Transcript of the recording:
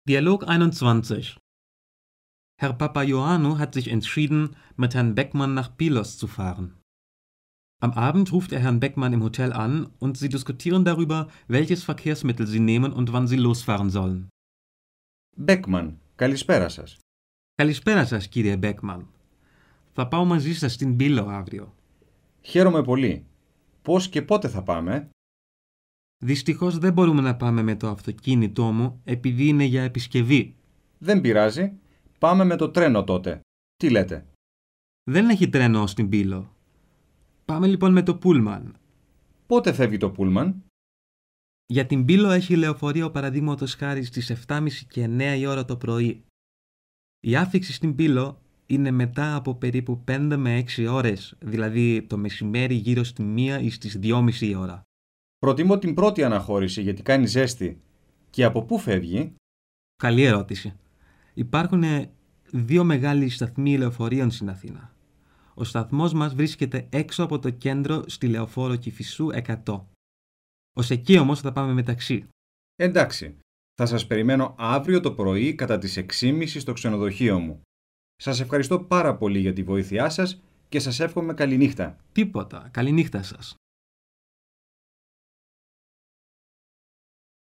Dialog 21. Herr Papaioannou hat sich entschieden, mit Herrn Beckmann nach Pylos zu fahren. Am Abend ruft er Herrn Beckmann im Hotel an und sie diskutieren darüber, welches Verkehrsmittel sie nehmen und wann sie losfahren sollen. Beckmann, καλησπέρα σας. Καλησπέρα σας, κύριε Beckmann. Θα πάω μαζί σας στην Πύλο αύριο. Χαίρομαι πολύ. Πώς και πότε θα πάμε? Δυστυχώς δεν μπορούμε να πάμε με το αυτοκίνητό μου επειδή είναι για επισκευή. Δεν πειράζει. Πάμε με το τρένο τότε. Τι λέτε? Δεν έχει τρένο στην Πύλο. Πάμε λοιπόν με το πούλμαν. Πότε φεύγει το πούλμαν? Για την Πύλο έχει λεωφορείο παραδείγματος χάρη στις 7.30 και 9 η ώρα το πρωί. Η άφιξη στην Πύλο είναι μετά από περίπου 5 με 6 ώρες, δηλαδή το μεσημέρι γύρω στη 1 ή στις 2.30 η ώρα. Προτιμώ την πρώτη αναχώρηση γιατί κάνει ζέστη. Και από πού φεύγει? Καλή ερώτηση. Υπάρχουν 2 μεγάλοι σταθμοί λεωφορείων στην Αθήνα. Ο σταθμός μας βρίσκεται έξω από το κέντρο στη Λεωφόρο Κηφισού 100. Ως εκεί όμως θα πάμε με ταξί. Εντάξει. Θα σας περιμένω αύριο το πρωί κατά τις 6.30 στο ξενοδοχείο μου. Σας ευχαριστώ πάρα πολύ για τη βοήθειά σας και σας εύχομαι καληνύχτα. Τίποτα. Καληνύχτα σας.